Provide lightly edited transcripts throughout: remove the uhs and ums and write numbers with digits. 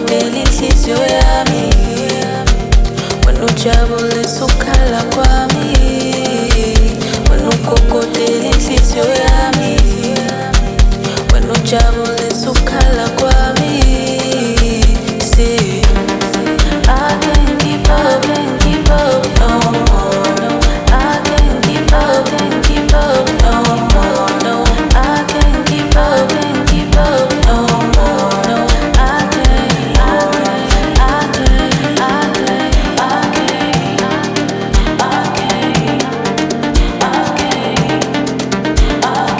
inhliziyo yami, wena ujabulisa ukukhala kwami, wena ugogodela inhliziyo yami, wena ujabulisa ukukhala kwami. See, I can't keep up, no more. I can't keep up, no more. No, I can't keep up, no more. No, I can't, I can't, I can't, I can't, I can't, I can't, I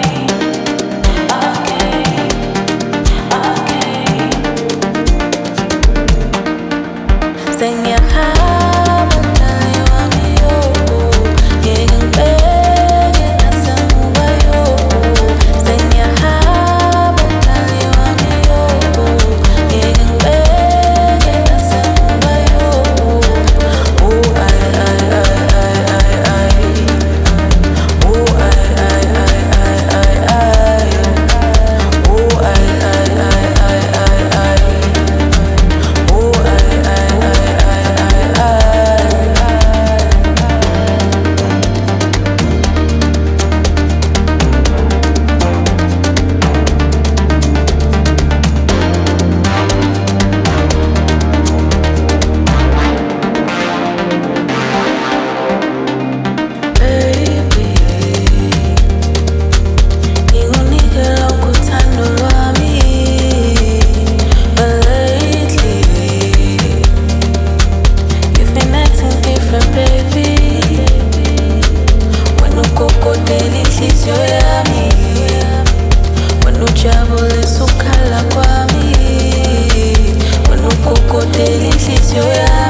can't. Sengiyahamba mdali wami yo, ngeke ngibheke nasemuva yo. Sengiyahamba mdali wami yo, ngeke ngibheke nasemuva yo. Oh ay ay ay ay ay ay. Oh ay ay ay ay ay ay. Oh ay ay ay ay ay ay. Oh ay ay ay ay ay ay. Baby, ngikunike lonke uthando lwami, but lately you've been acting different, baby. Wena ugogodela inhliziyo yami, wena ujabulisa ukukhala kwami, wena ugogodela inhliziyo yami.